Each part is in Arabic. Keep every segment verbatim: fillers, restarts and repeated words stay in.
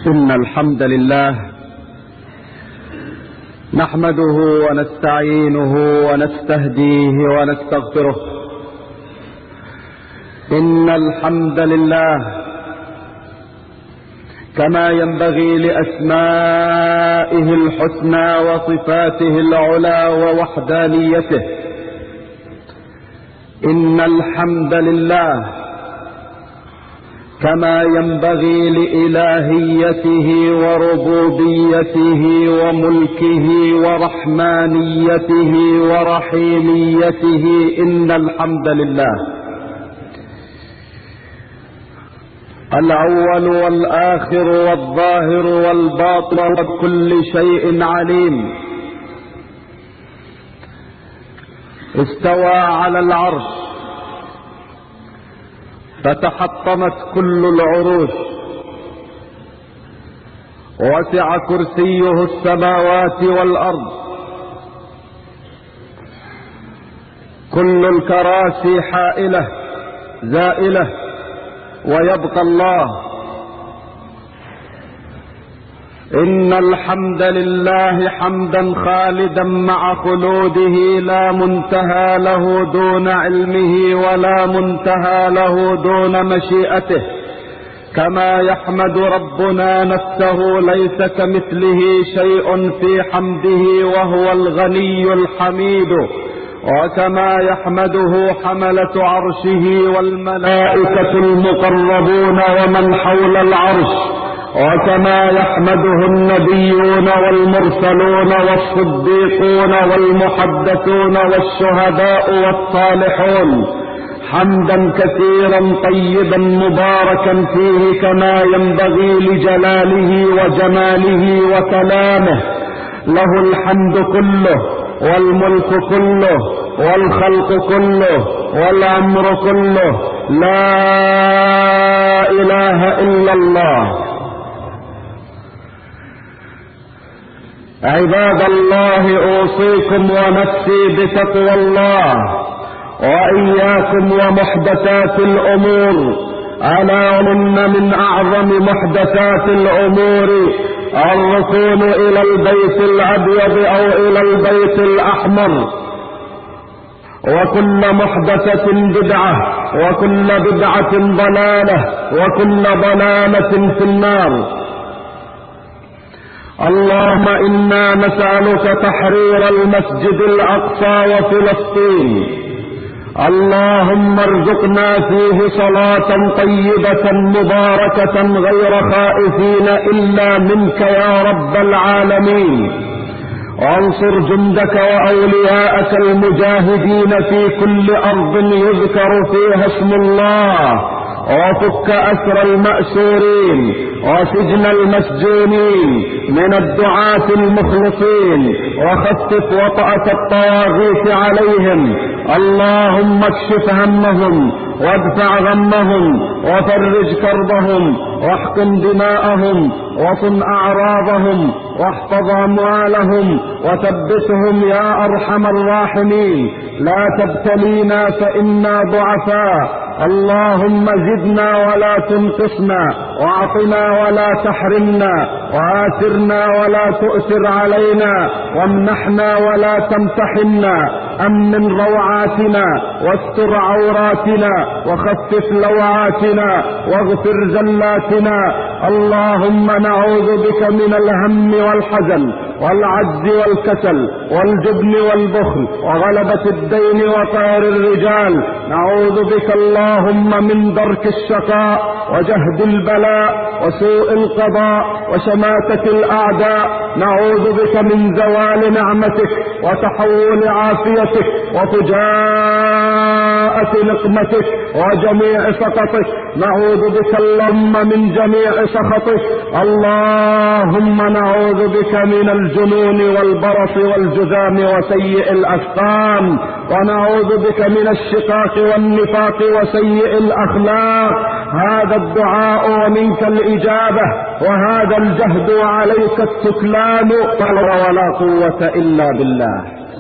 إن الحمد لله نحمده ونستعينه ونستهديه ونستغفره. إن الحمد لله كما ينبغي لأسمائه الحسنى وصفاته العلى ووحدانيته. إن الحمد لله كما ينبغي لإلهيته وربوبيته وملكه ورحمانيته ورحيميته. إن الحمد لله الأول والآخر والظاهر والباطن وكل شيء عليم. استوى على العرش فتحطمت كل العروش، وسع كرسيه السماوات والأرض، كل الكراسي حائلة زائلة ويبقى الله. إن الحمد لله حمدا خالدا مع خلوده، لا منتهى له دون علمه ولا منتهى له دون مشيئته. كما يحمد ربنا نفسه ليس كمثله شيء في حمده وهو الغني الحميد، وكما يحمده حملة عرشه والملائكة المقربون ومن حول العرش، وكما يحمده النبيون والمرسلون والصديقون والمحدثون والشهداء والصالحون، حمدا كثيرا طيبا مباركا فيه كما ينبغي لجلاله وجماله وكلامه. له الحمد كله والملك كله والخلق كله والأمر كله. لا إله إلا الله. عباد الله، أوصيكم ونفسي بتقوى الله وإياكم ومحدثات الأمور. ألا إن من أعظم محدثات الأمور الركون إلى البيت الأبيض أو إلى البيت الأحمر. وكل محدثة بدعة وكل بدعة ضلالة وكل ضلالة في النار. اللهم إنا نسألك تحرير المسجد الأقصى وفلسطين. اللهم ارزقنا فيه صلاة طيبة مباركة غير خائفين إلا منك يا رب العالمين. وانصر جندك وأولياءك المجاهدين في كل أرض يذكر فيها اسم الله، وفك أسر المأسورين وسجن المسجونين من الدعاة المخلصين، وخفف وطأة الطواغيت عليهم. اللهم اكشف همهم وادفع غمهم وفرج كربهم واحقن دماءهم وصن أعراضهم واحفظ أموالهم وثبتهم يا أرحم الراحمين. لا تبتلينا فإنا ضعفاء. اللهم زدنا ولا تنقصنا، واعطنا ولا تحرمنا، وآثرنا ولا تؤثر علينا، وامنحنا ولا تمتحنا. أمن روعاتنا واستر عوراتنا وخفف لوعاتنا واغفر زلاتنا. اللهم نعوذ بك من الهم والحزن والعجز والكسل والجبن والبخل وغلبة الدين وقهر الرجال. نعوذ بك اللهم من درك الشقاء وجهد البلاء وسوء القضاء وشماتة الأعداء. نعوذ بك من زوال نعمتك وتحول عافيتك وفجاءة نقمتك وجميع سخطك. نعوذ بك اللهم من جميع سخطك. اللهم نعوذ بك من الجنون والبرص والجذام وسيء الأسقام، ونعوذ بك من الشقاق والنفاق وسيء الأخلاق. هذا الدعاء ومنك الإجابة، وهذا الجهد وعليك التكلان. ولا قوة إلا بالله.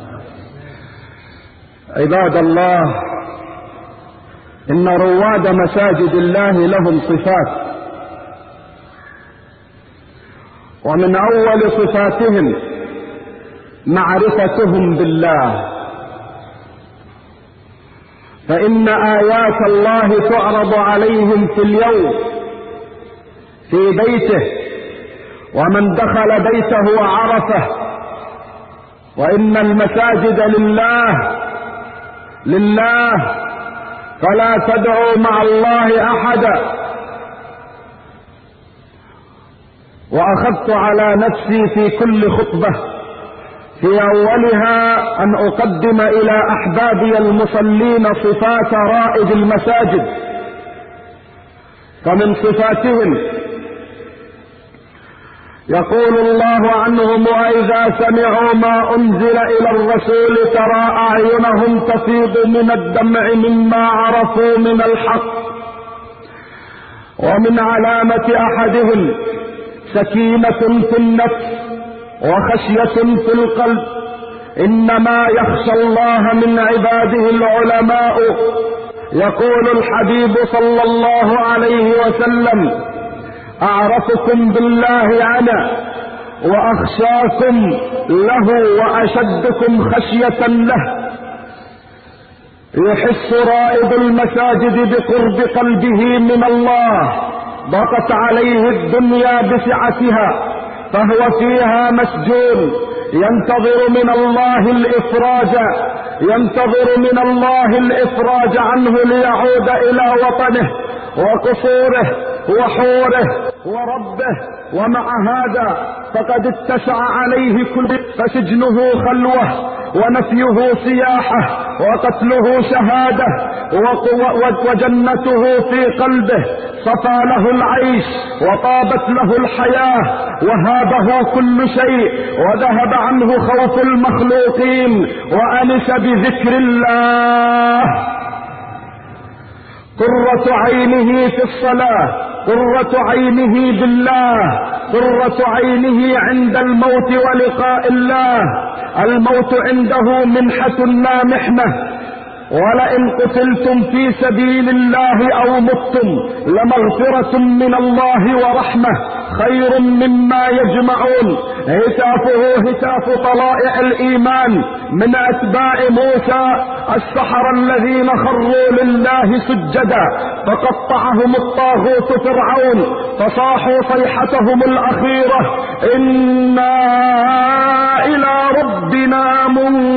عباد الله، إن رواد مساجد الله لهم صفات ومن أول صفاتهم معرفتهم بالله، فإن آيات الله تعرض عليهم في اليوم في بيته، ومن دخل بيته عرفه. وإن المساجد لله لله فلا تدعوا مع الله أحدا. وأخذت على نفسي في كل خطبة في أولها أن أقدم إلى أحبابي المصلين صفات رائد المساجد. فمن صفاتهم يقول الله عنهم: وإذا سمعوا ما أنزل إلى الرسول ترى أعينهم تفيض من الدمع مما عرفوا من الحق. ومن علامة أحدهم سكينة في النفس وخشية في القلب. إنما يخشى الله من عباده العلماء. يقول الحبيب صلى الله عليه وسلم: أعرفكم بالله أنا وأخشاكم له وأشدكم خشية له. يحس رائد المساجد بقرب قلبه من الله، ضاقت عليه الدنيا بسعتها فهو فيها مسجون، ينتظر من الله الإفراج ينتظر من الله الإفراج عنه ليعود إلى وطنه وقصوره وحوره وربه. ومع هذا فقد اتسع عليه كل، فسجنه خلوة ونفيه سياحة وقتله شهادة وجنته في قلبه. صفى له العيش وطابت له الحياة وهابه كل شيء، وذهب عنه خوف المخلوقين وأنس بذكر الله. قرة عينه في الصلاة، قرة عينه بالله، قرة عينه عند الموت ولقاء الله. الموت عنده منحة لا محنة. ولئن قتلتم في سبيل الله أو متم لمغفرة من الله ورحمة خير مما يجمعون. هتافه هتاف طلائع الإيمان من أتباع موسى السحرة الذين خروا لله سجدا فقطعهم الطاغوت فرعون، فصاحوا صيحتهم الأخيرة: إنا إلى ربنا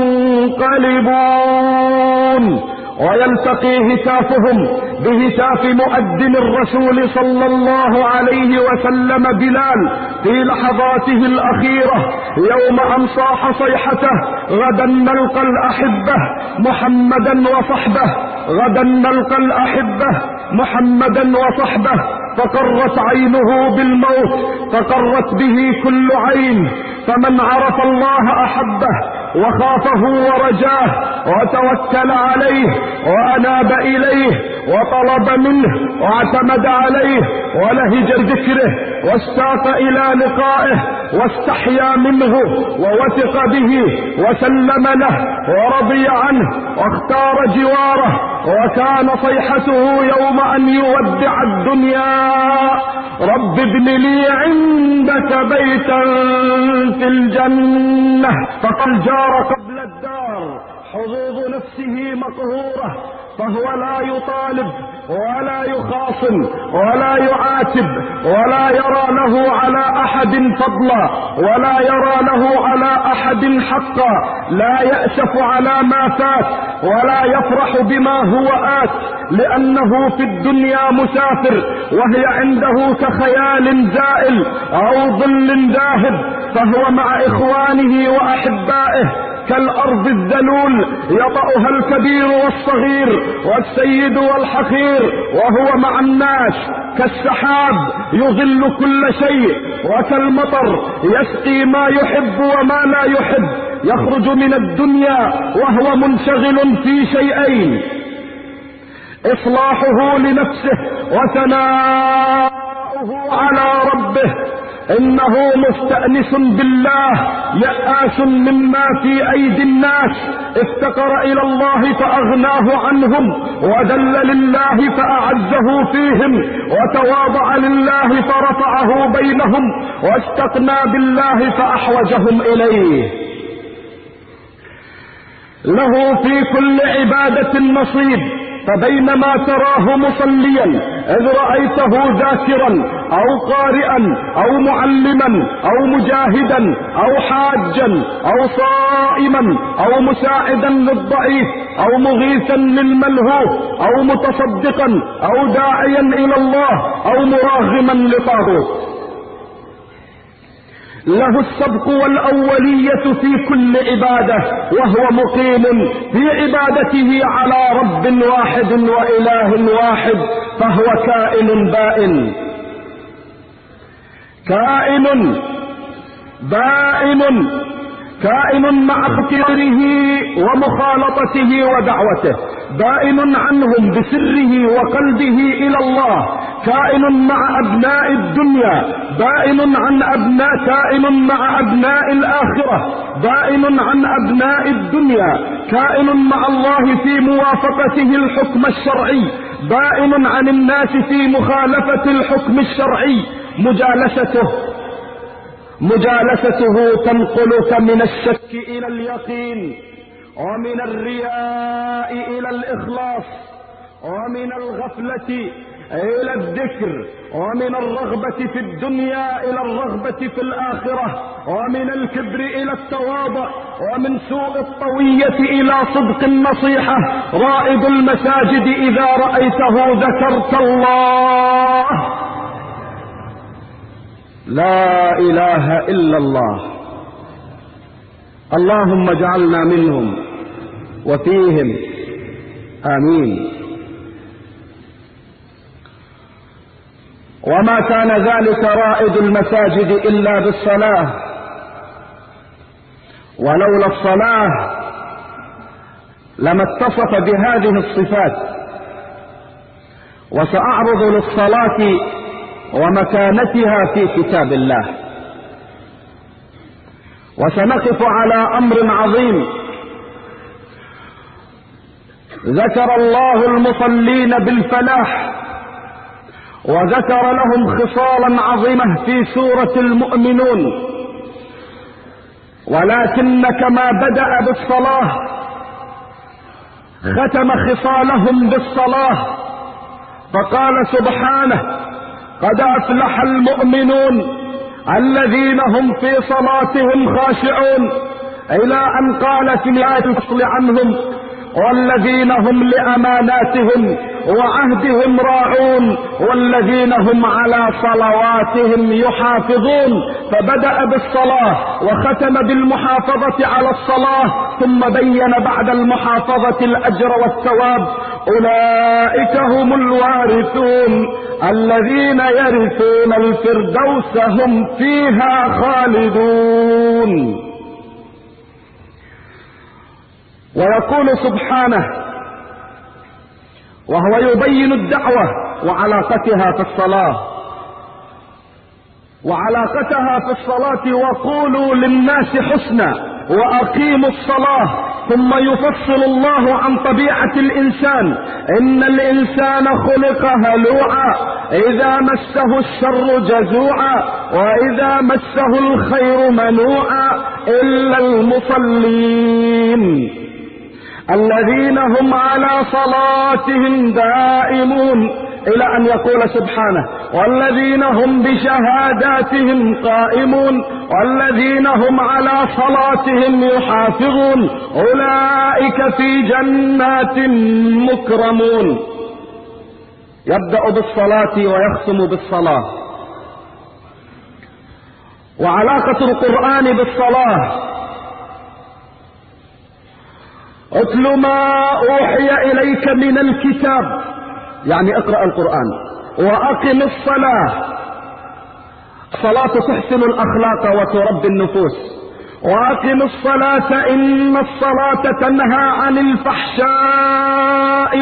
منقلبون. ويلتقي هتافهم بهتاف مؤذن الرسول صلى الله عليه وسلم بلال في لحظاته الأخيرة يوم أن صاح صيحته: غدا نلقى الأحبة محمدا وصحبه، غدا نلقى الأحبة محمدا وصحبه. فقرت عينه بالموت، فقرت به كل عين. فمن عرف الله أحبه وخافه ورجاه وتوكل عليه وأناب إليه وطلب منه واعتمد عليه ولهج ذكره واشتاق إلى لقائه واستحيا منه ووثق به وسلم له ورضي عنه واختار جواره. وكان صيحته يوم أن يودع الدنيا: رب ابن لي عندك بيتا في الجنة. فقد جار قبل الدار، حظوظ نفسه مقهورة، فهو لا يطالب ولا يخاصم ولا يعاتب ولا يرى له على أحد فضلا ولا يرى له على أحد حقا. لا يأسف على ما فات ولا يفرح بما هو آت، لأنه في الدنيا مسافر وهي عنده كخيال زائل أو ظل ذاهب. فهو مع إخوانه وأحبائه كالأرض الذلول يطأها الكبير والصغير والسيد والحقير، وهو مع الناس كالسحاب يظل كل شيء، وكالمطر يسقي ما يحب وما لا يحب. يخرج من الدنيا وهو منشغل في شيئين: إصلاحه لنفسه وثناؤه على ربه. إنه مستأنس بالله يأس مما في أيدي الناس، افتقر إلى الله فأغناه عنهم، وذل لله فأعزه فيهم، وتواضع لله فرفعه بينهم، واستغنى بالله فأحوجهم إليه. له في كل عبادة نصيب، فبينما تراه مصليا إذ رأيته ذاكرا أو قارئا أو معلما أو مجاهدا أو حاجا أو صائما أو مساعدا للضعيف أو مغيثا للملهوف أو متصدقا أو داعيا إلى الله أو مراغما لطاغوت. له السبق والأولية في كل عبادة، وهو مقيم في عبادته على رب واحد وإله واحد، فهو كائن بائن كائن بائن كائن مع اختياره ومخالطته ودعوته، بائن عنهم بسره وقلبه إلى الله، كائن مع أبناء الدنيا، بائن عن أبناء كائن مع أبناء الآخرة، بائن عن أبناء الدنيا، كائن مع الله في موافقته الحكم الشرعي، بائن عن الناس في مخالفة الحكم الشرعي. مجالسته مجالسته تنقلك من الشك إلى اليقين، ومن الرياء إلى الإخلاص، ومن الغفلة إلى الذكر، ومن الرغبة في الدنيا إلى الرغبة في الآخرة، ومن الكبر إلى التواضع، ومن سوء الطوية إلى صدق النصيحة. رائد المساجد إذا رأيته ذكرت الله، لا إله إلا الله. اللهم اجعلنا منهم وفيهم، آمين. وما كان ذلك رائد المساجد إلا بالصلاة، ولولا الصلاة لما اتصف بهذه الصفات. وسأعرض للصلاة ومكانتها في كتاب الله، وسنقف على أمر عظيم. ذكر الله المصلين بالفلاح، وذكر لهم خصالا عظيمة في سورة المؤمنون، ولكن كما بدأ بالصلاة ختم خصالهم بالصلاة، فقال سبحانه: قد أفلح المؤمنون الذين هم في صلاتهم خاشعون، إلى أن قال في نهاية الفصل عنهم: والذين هم لأماناتهم وعهدهم راعون، والذين هم على صلواتهم يحافظون. فبدأ بالصلاة وختم بالمحافظة على الصلاة، ثم بين بعد المحافظة الأجر والثواب. أولئك هم الوارثون الذين يرثون الفردوس هم فيها خالدون. ويقول سبحانه وهو يبين الدعوة وعلاقتها في الصلاة وعلاقتها في الصلاة وقولوا للناس حسنا وأقيموا الصلاة. ثم يفصل الله عن طبيعة الإنسان: إن الإنسان خلق هلوعا، إذا مسه الشر جزوعا، وإذا مسه الخير منوعا، إلا المصلين الذين هم على صلاتهم دائمون، إلى أن يقول سبحانه: والذين هم بشهاداتهم قائمون، والذين هم على صلاتهم يحافظون، أولئك في جنات مكرمون. يبدأ بالصلاة ويختم بالصلاة. وعلاقة القرآن بالصلاة: اتل ما أوحي إليك من الكتاب، يعني اقرأ القرآن، وأقم الصلاة. الصلاة تحسن الأخلاق وتربي النفوس. وأقم الصلاة إن الصلاة تنهى عن الفحشاء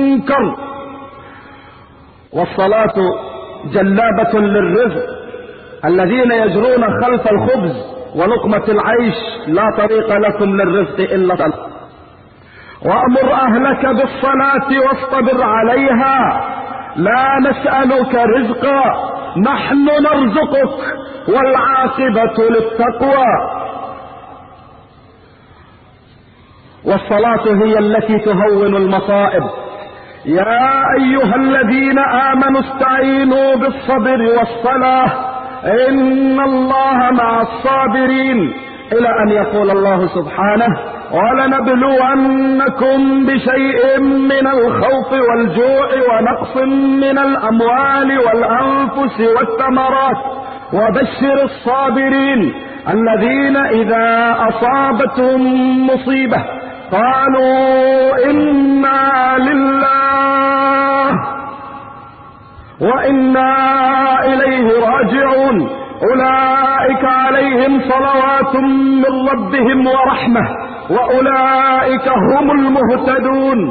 والمنكر. والصلاة جلابة للرزق، الذين يجرون خلف الخبز ولقمة العيش لا طريق لكم للرزق إلا الله. وأمر أهلك بالصلاة واصطبر عليها لا نسألك رزقا نحن نرزقك والعاقبة للتقوى. والصلاة هي التي تهون المصائب. يا أيها الذين آمنوا استعينوا بالصبر والصلاة إن الله مع الصابرين، إلى أن يقول الله سبحانه ولنبلونكم بشيء من الخوف والجوع ونقص من الأموال والأنفس والثمرات وبشر الصابرين الذين إذا أصابتهم مصيبة قالوا إنا لله وإنا إليه راجعون أولئك عليهم صلوات من ربهم ورحمة وأولئك هم المهتدون.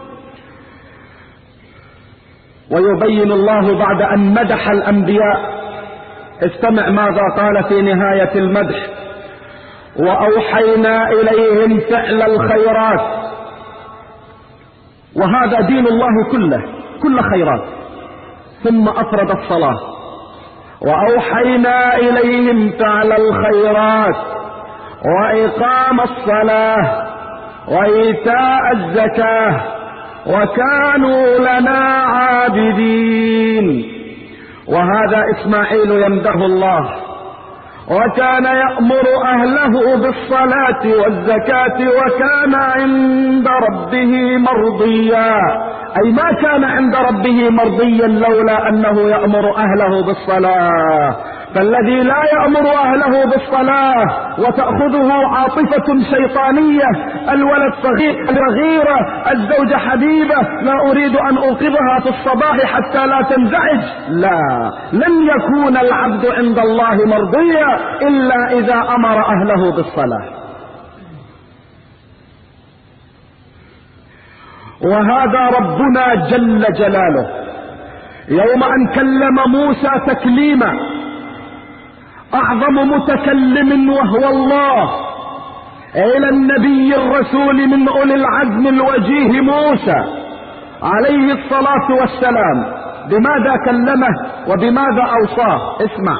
ويبين الله بعد أن مدح الأنبياء، استمع ماذا قال في نهاية المدح: وأوحينا إليهم فعل الخيرات. وهذا دين الله كله، كل خيرات. ثم أفرد الصلاة: وأوحينا إليهم فعل الخيرات وإقام الصلاة وإيتاء الزكاة وكانوا لنا عابدين. وهذا إسماعيل يمدح الله: وكان يأمر أهله بالصلاة والزكاة وكان عند ربه مرضيا. أي ما كان عند ربه مرضيا لولا أنه يأمر أهله بالصلاة. فالذي لا يأمر أهله بالصلاة وتأخذه عاطفة شيطانية، الولد صغير، الرغيرة، الزوجة حبيبة، لا أريد أن أوقظها في الصباح حتى لا تنزعج، لا، لن يكون العبد عند الله مرضيا إلا إذا أمر أهله بالصلاة. وهذا ربنا جل جلاله يوم أن كلم موسى تكليما، أعظم متكلم وهو الله، إلى النبي الرسول من أولي العزم الوجيه موسى عليه الصلاة والسلام، بماذا كلمه وبماذا أوصاه؟ اسمع: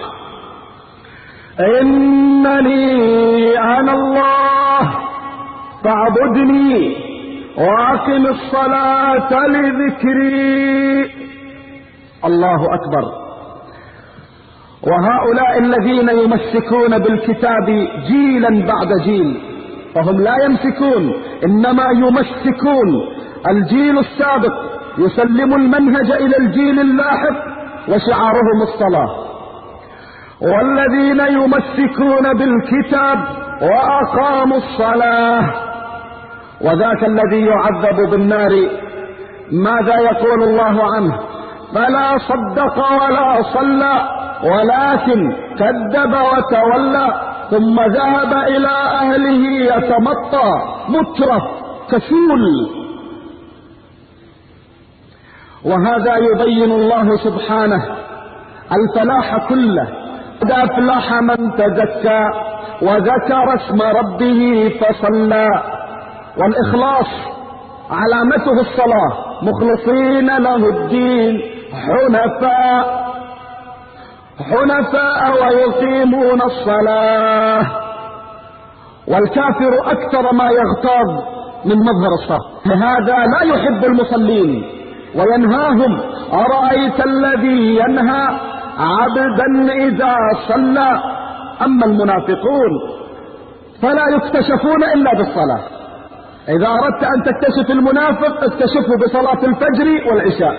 إنني أنا الله فاعبدني وأقم الصلاة لذكري. الله أكبر. وهؤلاء الذين يمسكون بالكتاب جيلا بعد جيل، فهم لا يمسكون، إنما يمسكون الجيل السابق، يسلم المنهج إلى الجيل اللاحق، وشعارهم الصلاة. والذين يمسكون بالكتاب وأقاموا الصلاة، وذاك الذي يعذب بالنار ماذا يقول الله عنه؟ فلا صدق ولا صلى ولكن كذب وتولى ثم ذهب إلى أهله يتمطى مترف كسول. وهذا يبين الله سبحانه الفلاح كله: قد أفلح من تزكى وذكر اسم ربه فصلى. والإخلاص علامته الصلاة: مخلصين له الدين حنفاء حنفاء ويقيمون الصلاة. والكافر أكثر ما يغتاظ من مظهر الصلاة، لهذا لا يحب المصلين وينهاهم: أرأيت الذي ينهى عبدا إذا صلى. أما المنافقون فلا يكتشفون إلا بالصلاة. إذا أردت أن تكتشف المنافق اكتشفه بصلاة الفجر والعشاء.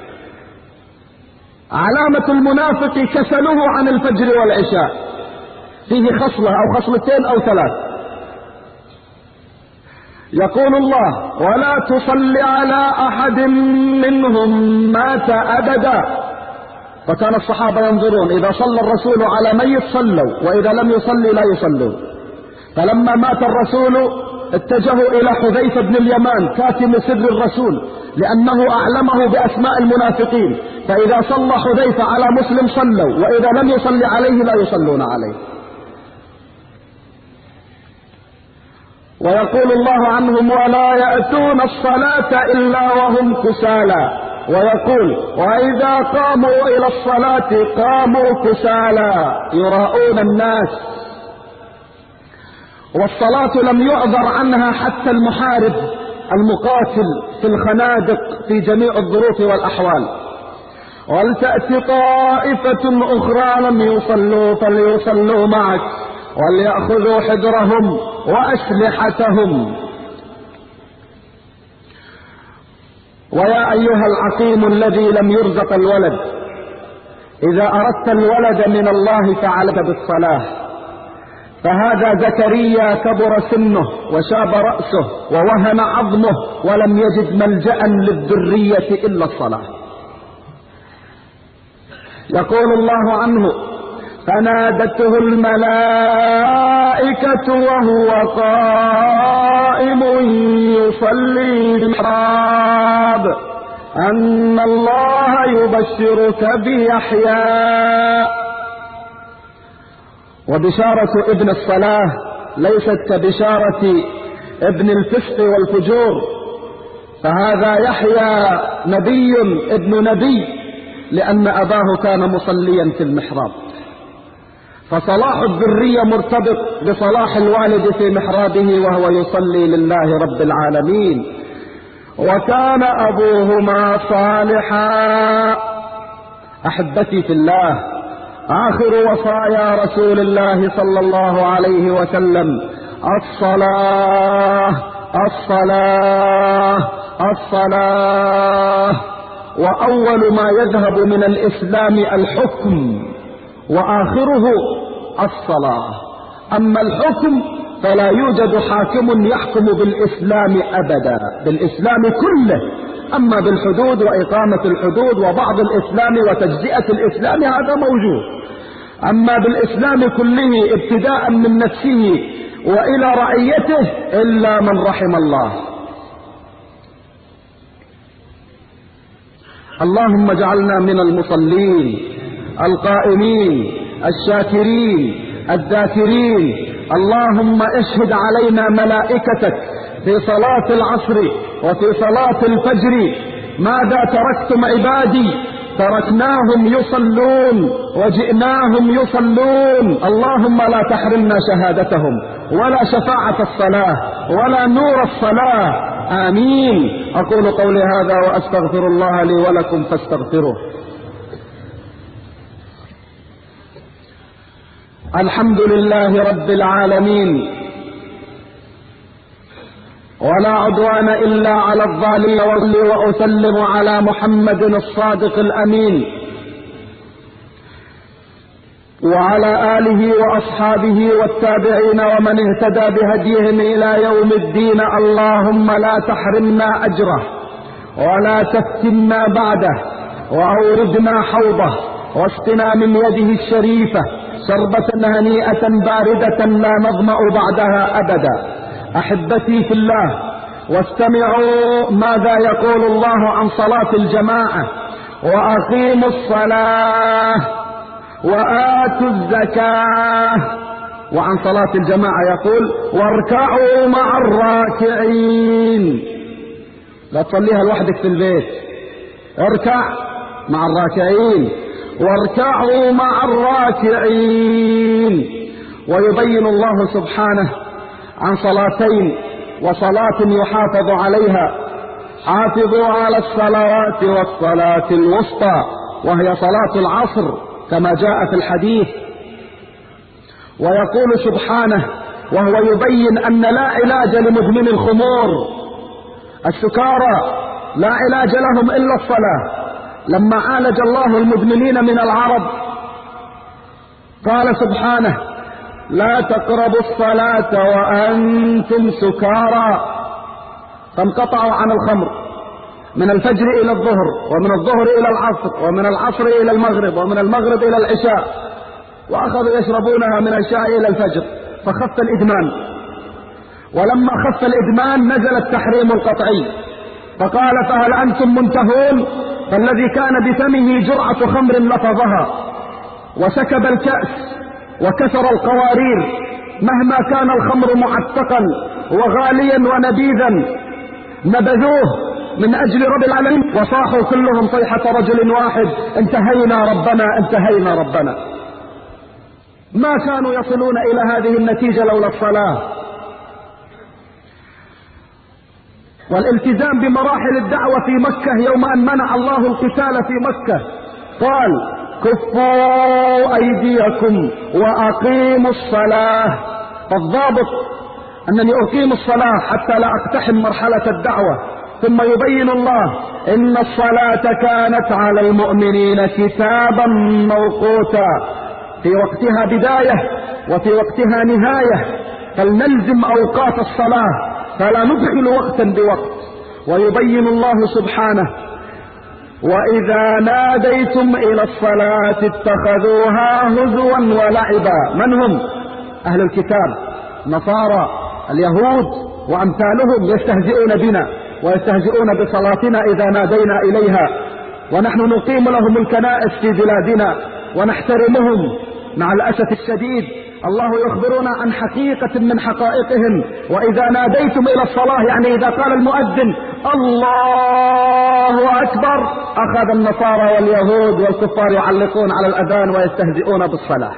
علامة المنافق كسله عن الفجر والعشاء، فيه خصلة أو خصلتين أو ثلاث. يقول الله: ولا تصل على أحد منهم مات أبدا. فكان الصحابة ينظرون، إذا صلى الرسول على ميت صلوا، وإذا لم يصلي لا يصلوا. فلما مات الرسول اتجهوا إلى حذيفة بن اليمان كاتم سر الرسول، لأنه أعلمه بأسماء المنافقين، فإذا صلى حذيفة على مسلم صلوا، وإذا لم يصلي عليه لا يصلون عليه. ويقول الله عنهم: ولا يأتون الصلاة إلا وهم كسالى. ويقول: وإذا قاموا إلى الصلاة قاموا كسالى يراءون الناس. والصلاة لم يعذر عنها حتى المحارب المقاتل في الخنادق في جميع الظروف والأحوال. ولتأتي طائفة أخرى لم يصلوا فليصلوا معك وليأخذوا حذرهم وأسلحتهم. ويا أيها العقيم الذي لم يرزق الولد، إذا أردت الولد من الله فعلك بالصلاة. فهذا زكريا كبر سنه وشاب رأسه ووهن عظمه ولم يجد ملجأ للذرية إلا الصلاة. يقول الله عنه: فنادته الملائكة وهو قائم يصلي بالمحراب أن الله يبشرك بيحيى. وبشارة ابن الصلاة ليست كبشارة ابن الفسق والفجور، فهذا يحيى نبي ابن نبي، لأن أباه كان مصليا في المحراب. فصلاح الذرية مرتبط بصلاح الوالد في محرابه وهو يصلي لله رب العالمين. وكان أبوهما صالحا. أحبتي في الله، آخر وصايا رسول الله صلى الله عليه وسلم: الصلاة الصلاة الصلاة. وأول ما يذهب من الإسلام الحكم، وآخره الصلاة. أما الحكم فلا يوجد حاكم يحكم بالإسلام أبدا، بالإسلام كله. أما بالحدود وإقامة الحدود وبعض الإسلام وتجزئة الإسلام هذا موجود. أما بالإسلام كله ابتداء من نفسه وإلى رعيته إلا من رحم الله. اللهم اجعلنا من المصلين القائمين الشاكرين الذاكرين. اللهم اشهد علينا ملائكتك في صلاة العصر وفي صلاة الفجر: ماذا تركتم عبادي؟ تركناهم يصلون وجئناهم يصلون. اللهم لا تحرمنا شهادتهم ولا شفاعة الصلاة ولا نور الصلاة. آمين. أقول قولي هذا وأستغفر الله لي ولكم فاستغفروه. الحمد لله رب العالمين، ولا عدوان إلا على الظالمين، وأصلي وأسلم على محمد الصادق الأمين وعلى آله وأصحابه والتابعين ومن اهتدى بهديهم إلى يوم الدين. اللهم لا تحرمنا أجره ولا تفتنا بعده، وأوردنا حوضه واسقنا من يده الشريفة شربة هنيئة باردة لا نظمأ بعدها أبدا. أحبتي في الله، واستمعوا ماذا يقول الله عن صلاة الجماعة: وأقيموا الصلاة وآتوا الزكاة. وعن صلاة الجماعة يقول: واركعوا مع الراكعين. لا تصليها لوحدك في البيت، اركع مع الراكعين، واركعوا مع الراكعين. ويبين الله سبحانه عن صلاتين وصلاة يحافظ عليها: حافظوا على الصلوات والصلاة الوسطى، وهي صلاة العصر كما جاء في الحديث. ويقول سبحانه وهو يبين أن لا علاج لمدمن الخمور السكارى، لا علاج لهم إلا الصلاة. لما عالج الله المدمنين من العرب قال سبحانه: لا تقربوا الصلاة وأنتم سكارى. فانقطعوا عن الخمر من الفجر إلى الظهر، ومن الظهر إلى العصر، ومن العصر إلى المغرب، ومن المغرب إلى العشاء، وأخذوا يشربونها من العشاء إلى الفجر، فخف الإدمان. ولما خف الإدمان نزل التحريم القطعي، فقال: فهل أنتم منتهون؟ فالذي كان بفمه جرعة خمر لفظها وسكب الكأس وكسر القوارير مهما كان الخمر معتقا وغاليا ونبيذا نبذوه من أجل رب العالمين وصاحوا كلهم صيحة رجل واحد: انتهينا ربنا انتهينا ربنا. ما كانوا يصلون إلى هذه النتيجة لولا الصلاة. والالتزام بمراحل الدعوة في مكة يوم أن منع الله القتال في مكة قال: كفوا أيديكم وأقيموا الصلاة. فالضابط أنني أقيم الصلاة حتى لا أقتحم مرحلة الدعوة. ثم يبين الله: إن الصلاة كانت على المؤمنين كتابا موقوتا، في وقتها بداية وفي وقتها نهاية، فلنلزم أوقات الصلاة فلا ندخل وقتا بوقت. ويبين الله سبحانه: وإذا ناديتم إلى الصلاة اتخذوها هزوا ولعبا. من هم؟ أهل الكتاب، نصارى، اليهود وأمثالهم يستهزئون بنا ويستهزئون بصلاتنا إذا نادينا إليها، ونحن نقيم لهم الكنائس في بلادنا ونحترمهم. مع الأسف الشديد الله يخبرنا عن حقيقة من حقائقهم: وإذا ناديتم إلى الصلاة، يعني إذا قال المؤذن الله أكبر، أخذ النصارى واليهود والكفار يعلقون على الأذان ويستهزئون بالصلاة.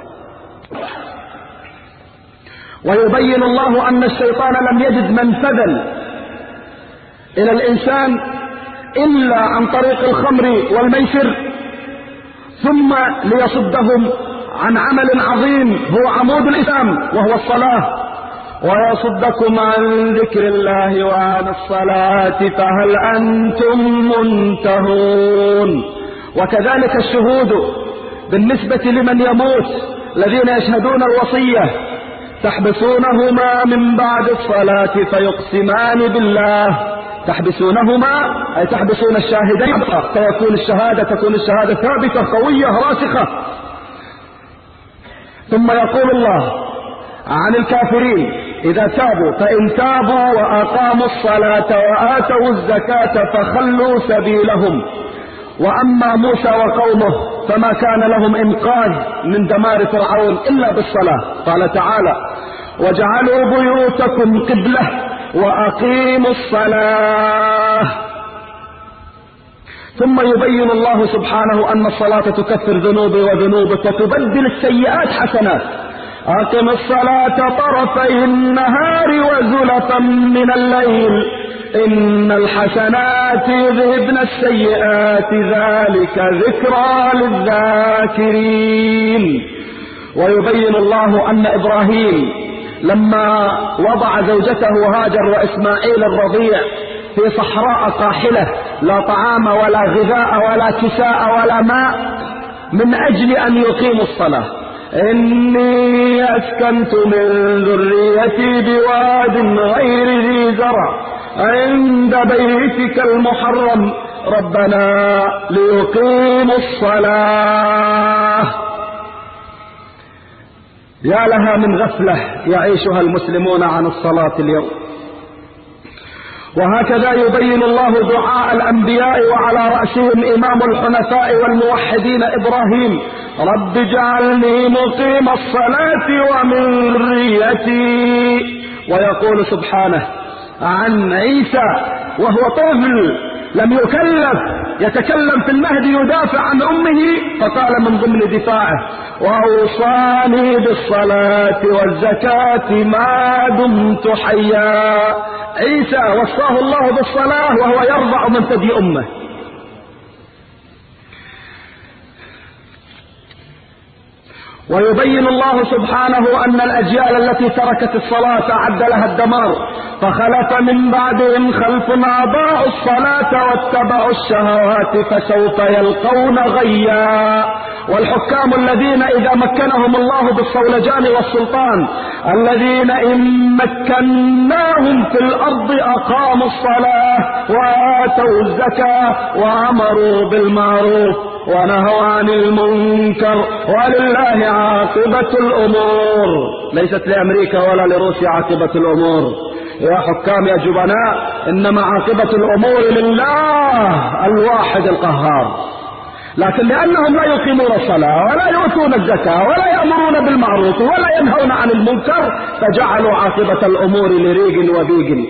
ويبين الله أن الشيطان لم يجد منفذا إلى الإنسان إلا عن طريق الخمر والميسر، ثم ليصدهم عن عمل عظيم هو عمود الإسلام وهو الصلاة: ويصدكم عن ذكر الله وعن الصلاة فهل أنتم منتهون. وكذلك الشهود بالنسبة لمن يموت، الذين يشهدون الوصية: تحبسونهما من بعد الصلاة فيقسمان بالله. تحبسونهما أي تحبسون الشاهدين فيكون الشهادة تكون الشهادة ثابتة قوية راسخة. ثم يقول الله عن الكافرين: إذا تابوا فإن تابوا وأقاموا الصلاة وآتوا الزكاة فخلوا سبيلهم. وأما موسى وقومه فما كان لهم إنقاذ من دمار فرعون إلا بالصلاة. قال تعالى: وجعلوا بيوتكم قبلة وأقيموا الصلاة. ثم يبين الله سبحانه أن الصلاة تكفر ذنوبي وذنوبك وتبدل السيئات حسنات. أقم الصلاة طرفي النهار وزلفا من الليل إن الحسنات يذهبن السيئات ذلك ذكرى للذاكرين. ويبين الله أن إبراهيم لما وضع زوجته هاجر وإسماعيل الرضيع في صحراء قاحلة لا طعام ولا غذاء ولا كساء ولا ماء من أجل أن يقيموا الصلاة: إني أسكنت من ذريتي بواد غير ذي زرع عند بيتك المحرم ربنا ليقيموا الصلاة. يا لها من غفلة يعيشها المسلمون عن الصلاة اليوم. وهكذا يبين الله دعاء الأنبياء وعلى رأسهم إمام الحنفاء والموحدين إبراهيم: رب اجعلني مقيم الصلاة ومن ذريتي. ويقول سبحانه عن عيسى وهو طفل لم يكلف يتكلم في المهد يدافع عن أمه، فقال من ضمن دفاعه: وأوصاني بالصلاة والزكاة ما دمت حيا. عيسى وصاه الله بالصلاة وهو يرضع من ثدي أمه. ويبين الله سبحانه أن الأجيال التي تركت الصلاة أعد لها الدمار: فخلف من بعدهم خلف أضاعوا الصلاة واتبعوا الشهوات فسوف يلقون غيا. والحكام الذين إذا مكنهم الله بالصولجان والسلطان، الذين إن مكناهم في الأرض أقاموا الصلاة وآتوا الزكاة وأمروا بالمعروف ونهوا عن المنكر ولله عاقبة الأمور. ليست لأمريكا ولا لروسيا عاقبة الأمور، يا حكام يا جبناء، إنما عاقبة الأمور لله الواحد القهار. لكن لأنهم لا يقيمون الصلاة ولا يؤتون الزكاة ولا يأمرون بالمعروف ولا ينهون عن المنكر، فجعلوا عاقبة الأمور لريق وبيق.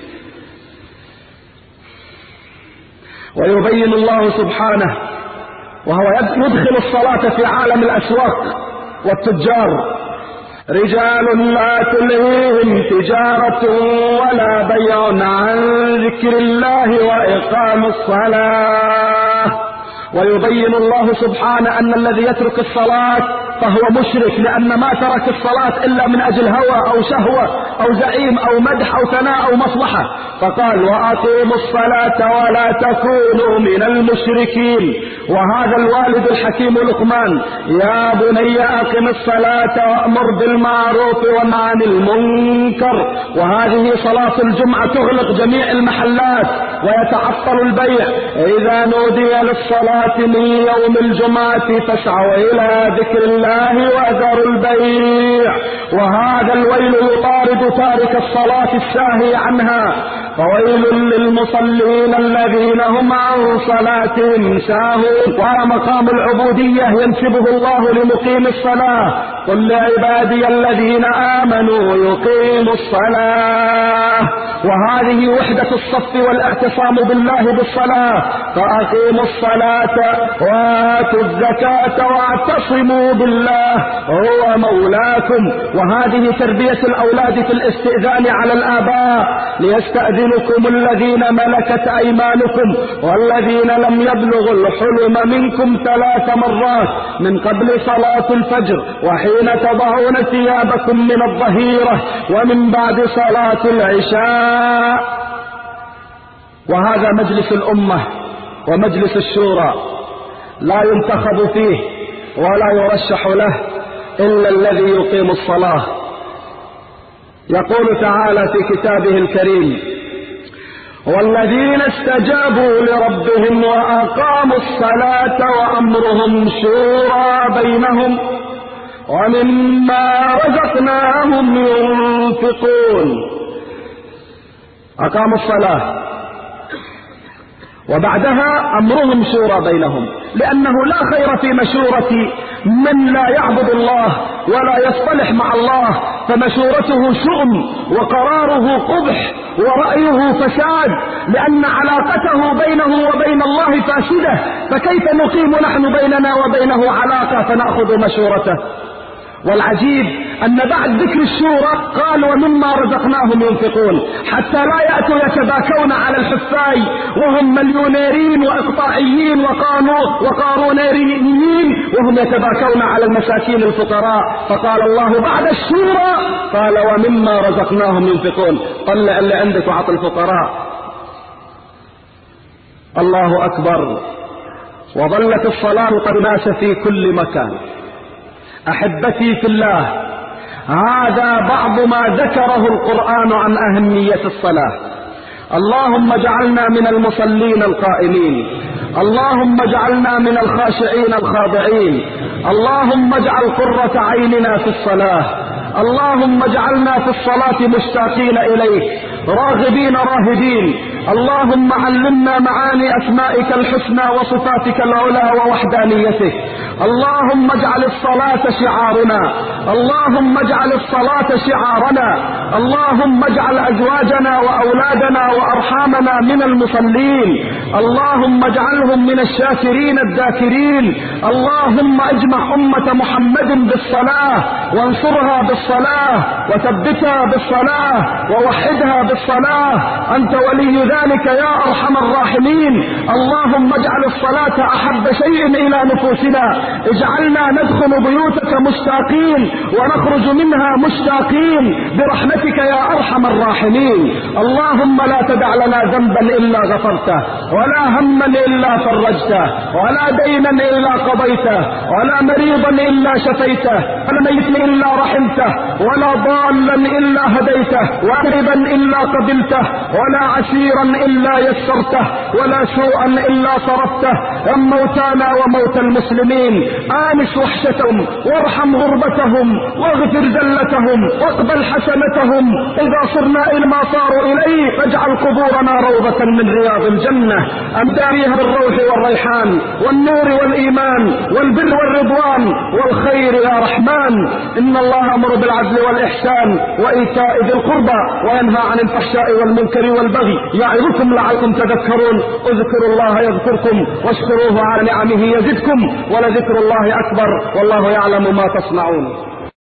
ويبين الله سبحانه وهو يدخل الصلاة في عالم الأسواق والتجار: رجال لا تلهيهم تجارة ولا بيع عن ذكر الله وإقام الصلاة. ويبين الله سبحانه أن الذي يترك الصلاة فهو مشرك، لأن ما ترك الصلاة إلا من أجل هوى أو شهوة أو زعيم أو مدح أو ثناء أو مصلحة، فقال: وأقيموا الصلاة ولا تكونوا من المشركين. وهذا الوالد الحكيم لقمان: يا بني أقم الصلاة وأمر بالمعروف وانه عن المنكر. وهذه صلاة الجمعة تغلق جميع المحلات ويتعطل البيع: إذا نودي للصلاة من يوم الجمعة فاسعوا إلى ذكر الله وذروا البيع. وهذا الويل يطارد تارك الصلاة الساهي عنها: فويل للمصلين الذين هم عن صلاتهم ساهون. وهذا مقام العبودية ينسبه الله لمقيم الصلاة: قل لعبادي الذين آمنوا يقيموا الصلاة. وهذه وحدة الصف والاعتصام بالله بالصلاة: فأقيموا الصلاة وآتوا الزكاة واعتصموا بالله هو مولاكم. وهذه تربية الأولاد في الاستئذان على الآباء: ليستأذنكم الذين ملكت أيمانكم والذين لم يبلغوا الحلم منكم ثلاث مرات من قبل صلاة الفجر وحين تضعون ثيابكم من الظهيرة ومن بعد صلاة العشاء. وهذا مجلس الأمة ومجلس الشورى، لا ينتخب فيه ولا يرشح له إلا الذي يقيم الصلاة. يقول تعالى في كتابه الكريم: والذين استجابوا لربهم وأقاموا الصلاة وأمرهم شورى بينهم ومما رزقناهم ينفقون. أقاموا الصلاة وبعدها أمرهم شورى بينهم، لأنه لا خير في مشورة من لا يعبد الله ولا يصطلح مع الله، فمشورته شؤم وقراره قبح ورأيه فساد، لأن علاقته بينه وبين الله فاسدة، فكيف نقيم نحن بيننا وبينه علاقة فنأخذ مشورته؟ والعجيب أن بعد ذكر الشورى قال: ومما رزقناهم ينفقون، حتى لا يأتوا يتباكون على الحفاي وهم مليونيرين وإقطاعيين وقارونيريين وهم يتباكون على المساكين الفقراء. فقال الله بعد الشورى قال: ومما رزقناهم ينفقون. طلع اللي عندك وعط الفقراء. الله أكبر. وظلت الصلاة قد ناس في كل مكان. أحبتي في الله، هذا بعض ما ذكره القرآن عن أهمية الصلاة. اللهم اجعلنا من المصلين القائمين، اللهم اجعلنا من الخاشعين الخاضعين، اللهم اجعل قرة عيننا في الصلاة، اللهم اجعلنا في الصلاة مشتاقين إليك راغبين راهبين. اللهم علمنا معاني أسمائك الحسنى وصفاتك العلى ووحدانيتك. اللهم اجعل الصلاة شعارنا، اللهم اجعل الصلاة شعارنا، اللهم اجعل أزواجنا وأولادنا وأرحامنا من المصلين، اللهم اجعلهم من الشاكرين الذاكرين. اللهم اجمع أمة محمد بالصلاة وانصرها بالصلاة وثبتها بالصلاة ووحدها بالصلاة، أنت ولي ذلك يا أرحم الراحمين. اللهم اجعل الصلاة أحب شيء إلى نفوسنا، اجعلنا ندخل بيوتك مشتاقين ونخرج منها مشتاقين برحمتك يا أرحم الراحمين. اللهم لا تدع لنا ذنبا إلا غفرته، ولا هما إلا فرجته، ولا دينا إلا قضيته، ولا مريضا إلا شفيته، ولا ميتا إلا رحمته، ولا ضالا إلا هديته، وكربا إلا قبلته، ولا عسيرا إلا يسرته، ولا سوءا إلا صرفته. أم موتانا وموت المسلمين آنس وحشتهم وارحم غربتهم واغفر ذلتهم واقبل حسنتهم. إذا صرنا إلى ما صاروا إليه فاجعل قبورنا روضة من رياض الجنة أمداريها بالروح والريحان والنور والإيمان والبر والرضوان والخير يا رحمن. إن الله أمر بالعدل والإحسان وإيتاء ذي القربى وينهى عن الفحشاء والمنكر والبغي يعظكم لعلكم تذكرون. اذكروا الله يذكركم واشكروه على نعمه يزدكم ولذكر الله أكبر والله يعلم ما تصنعون.